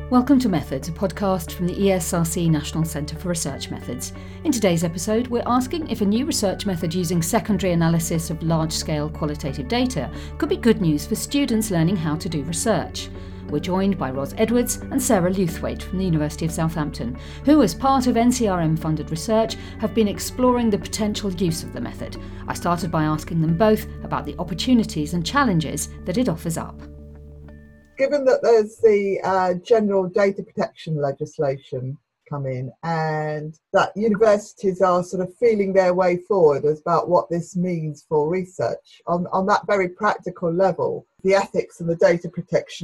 Welcome to Methods, a podcast from the ESRC National Centre for Research Methods. In today's episode, we're asking if a new research method using secondary analysis of large-scale qualitative data could be good news for students learning how to do research. We're joined by Ros Edwards and Sarah Lewthwaite from the University of Southampton, who, as part of NCRM-funded research, have been exploring the potential use of the method. I started by asking them both about the opportunities and challenges that it offers up. Given that there's the general data protection legislation coming and that universities are sort of feeling their way forward about what this means for research, on that very practical level, the ethics and the data protection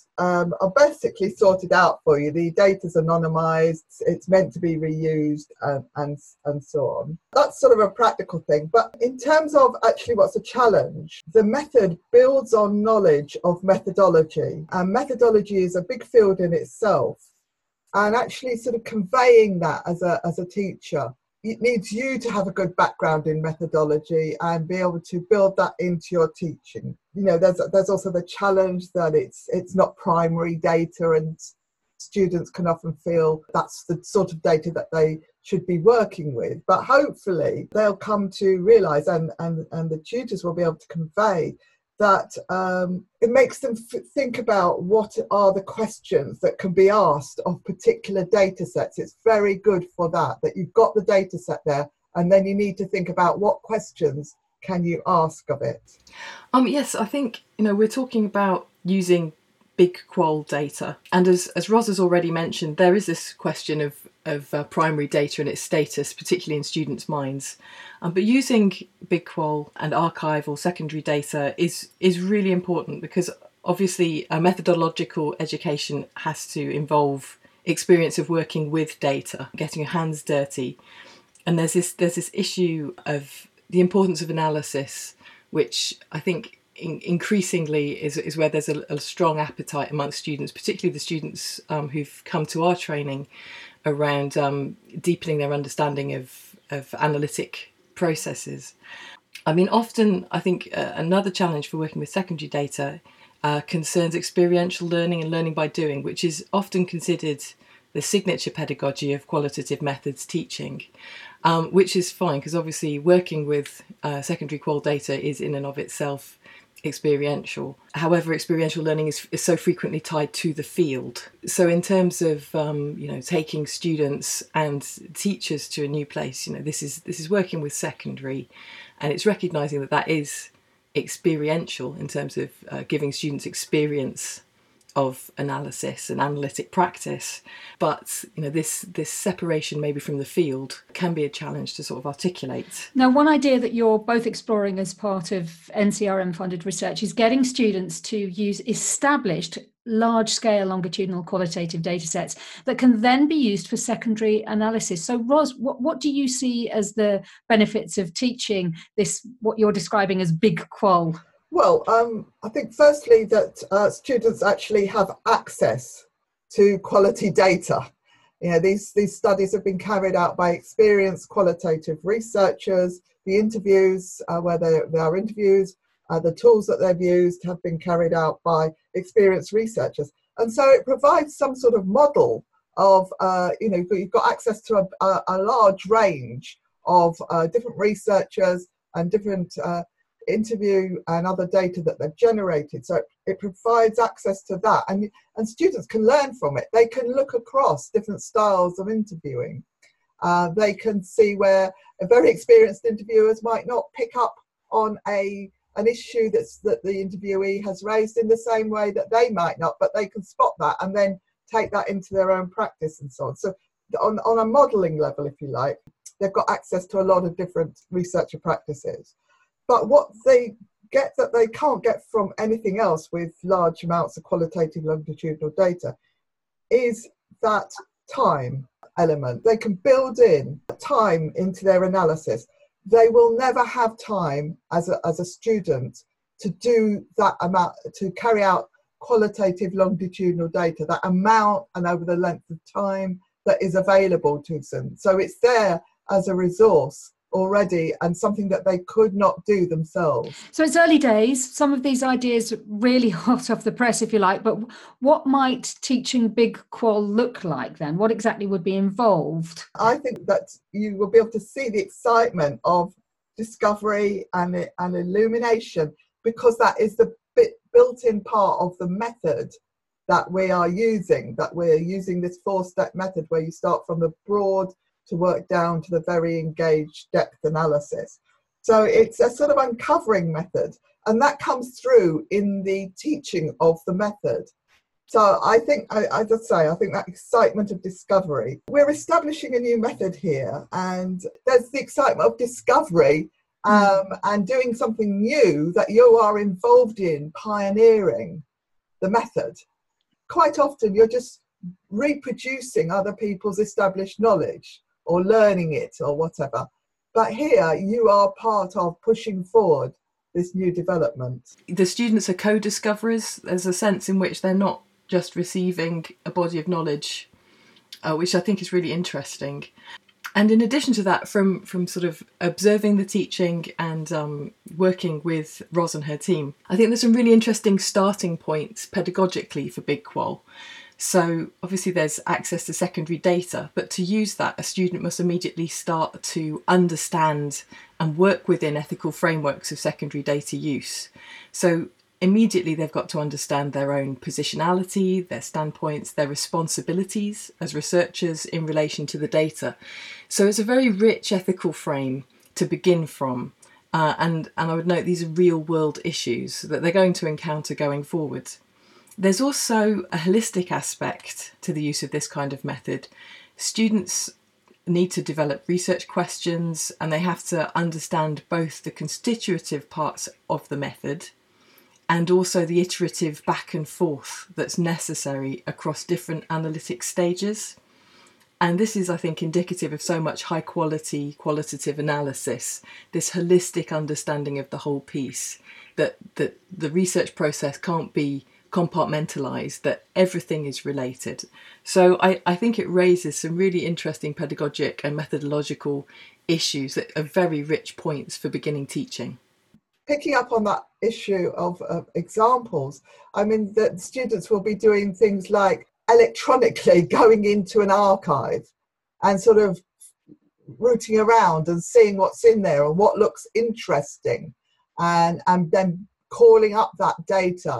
are basically sorted out for you. The data's anonymised, it's meant to be reused and so on. That's sort of a practical thing. But in terms of actually what's a challenge, the method builds on knowledge of methodology, and methodology is a big field in itself. And actually sort of conveying that as a teacher, it needs you to have a good background in methodology and be able to build that into your teaching. You know, there's also the challenge that it's not primary data, and students can often feel that's the sort of data that they should be working with. But hopefully they'll come to realise, and the tutors will be able to convey that it makes them think about what are the questions that can be asked of particular data sets. It's very good for that you've got the data set there, and then you need to think about what questions can you ask of it. Yes, I think, we're talking about using big qual data, and as Ros has already mentioned, there is this question of primary data and its status, particularly in students' minds. But using big qual and archival secondary data is really important, because obviously a methodological education has to involve experience of working with data, getting your hands dirty. And there's this issue of the importance of analysis, which I think increasingly is where there's a strong appetite amongst students, particularly the students who've come to our training, around deepening their understanding of analytic processes. I mean, often I think another challenge for working with secondary data concerns experiential learning and learning by doing, which is often considered the signature pedagogy of qualitative methods teaching, which is fine, because obviously working with secondary qual data is in and of itself experiential. However, experiential learning is so frequently tied to the field. So in terms of taking students and teachers to a new place, this is working with secondary, and it's recognising that is experiential in terms of giving students experience of analysis and analytic practice. But this separation maybe from the field can be a challenge to sort of articulate. Now, one idea that you're both exploring as part of NCRM funded research is getting students to use established large-scale longitudinal qualitative data sets that can then be used for secondary analysis. So Ros, what do you see as the benefits of teaching this, what you're describing as big qual? Well, I think firstly that students actually have access to quality data. These studies have been carried out by experienced qualitative researchers. The interviews, where they are interviews, the tools that they've used have been carried out by experienced researchers. And so it provides some sort of model of, you've got access to a large range of different researchers and different interview and other data that they've generated. So it provides access to that, and students can learn from it. They can look across different styles of interviewing. They can see where very experienced interviewers might not pick up on an issue that the interviewee has raised in the same way that they might not, but they can spot that and then take that into their own practice and so on. So on a modelling level, if you like, they've got access to a lot of different researcher practices. But what they get that they can't get from anything else with large amounts of qualitative longitudinal data is that time element. They can build in time into their analysis. They will never have time as a student to do that amount, to carry out qualitative longitudinal data, that amount and over the length of time that is available to them. So it's there as a resource already and something that they could not do themselves. So it's early days. Some of these ideas are really hot off the press, if you like, but what might teaching Big Qual look like then? What exactly would be involved? I think that you will be able to see the excitement of discovery and illumination, because that is the built-in part of the method that we are using, this 4-step method where you start from the broad to work down to the very engaged depth analysis. So it's a sort of uncovering method, and that comes through in the teaching of the method. So I think, I think that excitement of discovery, we're establishing a new method here, and there's the excitement of discovery and doing something new that you are involved in, pioneering the method. Quite often you're just reproducing other people's established knowledge or learning it or whatever. But here you are part of pushing forward this new development. The students are co-discoverers. There's a sense in which they're not just receiving a body of knowledge, which I think is really interesting. And in addition to that, from sort of observing the teaching and working with Ros and her team, I think there's some really interesting starting points pedagogically for Big Qual. So obviously there's access to secondary data, but to use that, a student must immediately start to understand and work within ethical frameworks of secondary data use. So immediately they've got to understand their own positionality, their standpoints, their responsibilities as researchers in relation to the data. So it's a very rich ethical frame to begin from. And I would note these are real world issues that they're going to encounter going forward. There's also a holistic aspect to the use of this kind of method. Students need to develop research questions, and they have to understand both the constitutive parts of the method and also the iterative back and forth that's necessary across different analytic stages. And this is, I think, indicative of so much high quality qualitative analysis, this holistic understanding of the whole piece, that the research process can't be compartmentalised, that everything is related. So I think it raises some really interesting pedagogic and methodological issues that are very rich points for beginning teaching. Picking up on that issue of examples, I mean, the students will be doing things like electronically going into an archive and sort of rooting around and seeing what's in there and what looks interesting, and then calling up that data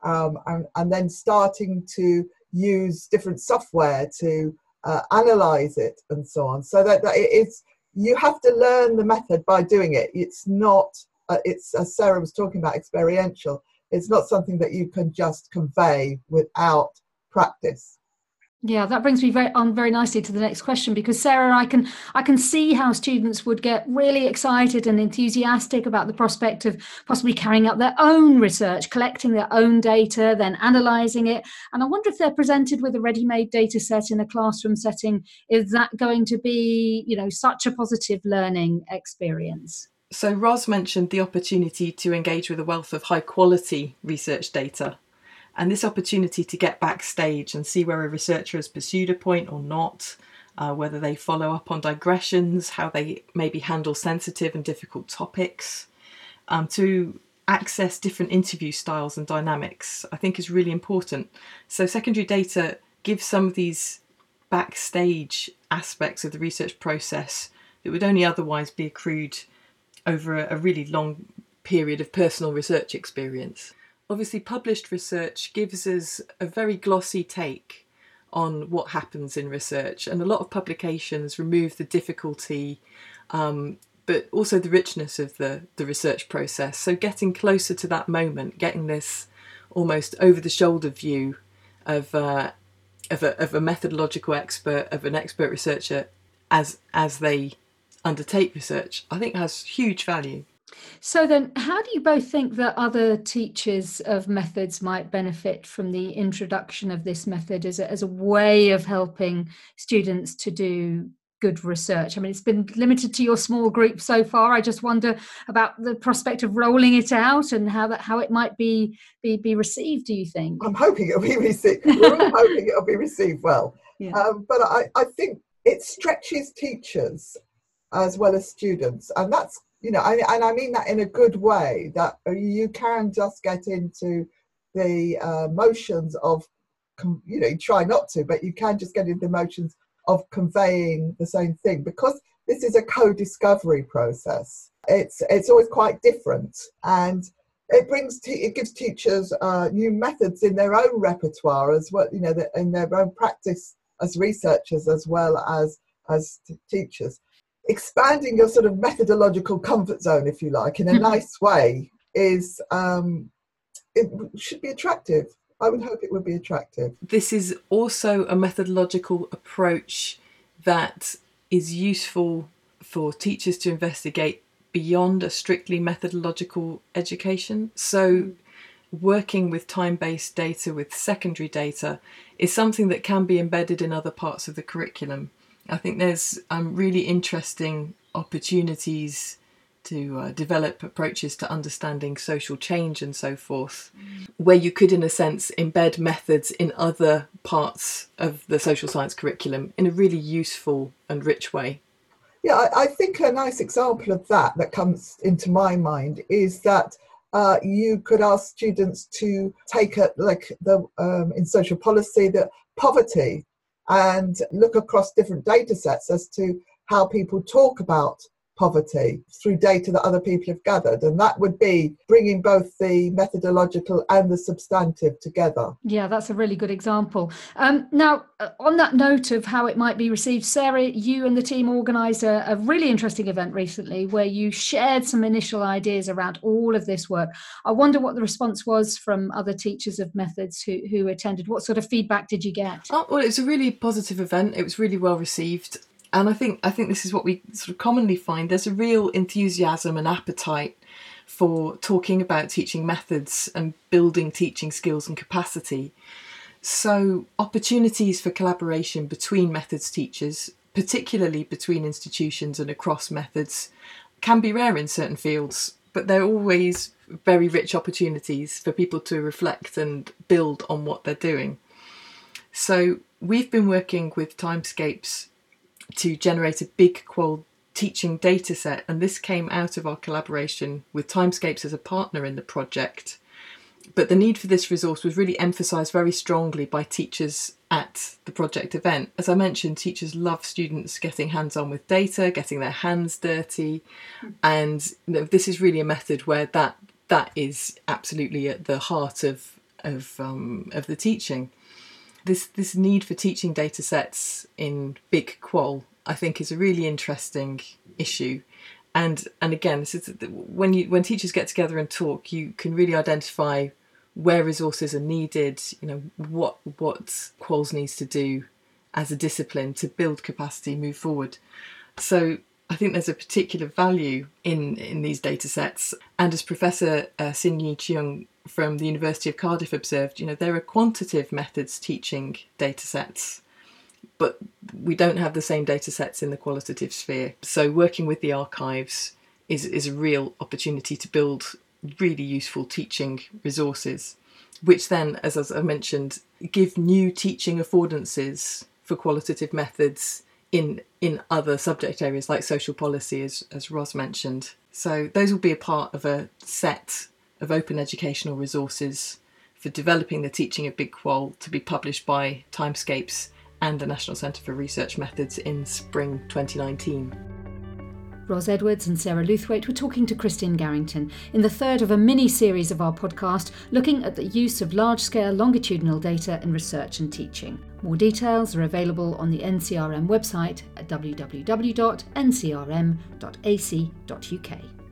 and then starting to use different software to analyze it and so on. So that you have to learn the method by doing it. It's not, it's, as Sarah was talking about, experiential. It's not something that you can just convey without practice. Yeah, that brings me very nicely to the next question, because Sarah, I can see how students would get really excited and enthusiastic about the prospect of possibly carrying out their own research, collecting their own data, then analysing it. And I wonder if they're presented with a ready-made data set in a classroom setting, is that going to be, such a positive learning experience? So Ros mentioned the opportunity to engage with a wealth of high-quality research data. And this opportunity to get backstage and see where a researcher has pursued a point or not, whether they follow up on digressions, how they maybe handle sensitive and difficult topics, to access different interview styles and dynamics, I think is really important. So secondary data gives some of these backstage aspects of the research process that would only otherwise be accrued over a really long period of personal research experience. Obviously, published research gives us a very glossy take on what happens in research, and a lot of publications remove the difficulty, but also the richness of the research process. So getting closer to that moment, getting this almost over-the-shoulder view of a methodological expert, of an expert researcher as they undertake research, I think has huge value. So then, how do you both think that other teachers of methods might benefit from the introduction of this method as a way of helping students to do good research? I mean, it's been limited to your small group so far. I just wonder about the prospect of rolling it out and how it might be received, do you think? I'm hoping it'll be received. We're all hoping it'll be received well. Yeah. But I think it stretches teachers as well as students. And that's, and I mean that in a good way, that you can just get into the motions of, you try not to, but you can just get into the motions of conveying the same thing, because this is a co-discovery process. It's always quite different, and it gives teachers new methods in their own repertoire as well, in their own practice as researchers as well as teachers. Expanding your sort of methodological comfort zone, if you like, in a nice way is it should be attractive. I would hope it would be attractive. This is also a methodological approach that is useful for teachers to investigate beyond a strictly methodological education. So working with time-based data, with secondary data, is something that can be embedded in other parts of the curriculum. I think there's really interesting opportunities to develop approaches to understanding social change and so forth, where you could, in a sense, embed methods in other parts of the social science curriculum in a really useful and rich way. Yeah, I think a nice example of that comes into my mind is that you could ask students to take in social policy, the poverty, and look across different data sets as to how people talk about poverty through data that other people have gathered. And that would be bringing both the methodological and the substantive together. Yeah, that's a really good example. Now, on that note of how it might be received, Sarah, you and the team organised a really interesting event recently where you shared some initial ideas around all of this work. I wonder what the response was from other teachers of methods who attended. What sort of feedback did you get? Oh, well, it's a really positive event. It was really well received. And I think this is what we sort of commonly find. There's a real enthusiasm and appetite for talking about teaching methods and building teaching skills and capacity. So opportunities for collaboration between methods teachers, particularly between institutions and across methods, can be rare in certain fields, but they're always very rich opportunities for people to reflect and build on what they're doing. So we've been working with Timescapes to generate a big qual teaching data set, and this came out of our collaboration with Timescapes as a partner in the project. But the need for this resource was really emphasised very strongly by teachers at the project event. As I mentioned, teachers love students getting hands-on with data, getting their hands dirty, and this is really a method where that is absolutely at the heart of the teaching. This need for teaching data sets in big qual, I think, is a really interesting issue. And again, this is when teachers get together and talk, you can really identify where resources are needed, what quals needs to do as a discipline to build capacity, move forward. So I think there's a particular value in these data sets. And as Professor Sin-Yi Cheung from the University of Cardiff observed, there are quantitative methods teaching data sets, but we don't have the same data sets in the qualitative sphere. So working with the archives is a real opportunity to build really useful teaching resources, which then, as I mentioned, give new teaching affordances for qualitative methods in other subject areas like social policy, as Ros mentioned. So those will be a part of a set of open educational resources for developing the teaching of Big Qual, to be published by Timescapes and the National Centre for Research Methods in spring 2019. Ros Edwards and Sarah Lewthwaite were talking to Christine Garrington in the third of a mini-series of our podcast looking at the use of large-scale longitudinal data in research and teaching. More details are available on the NCRM website at www.ncrm.ac.uk.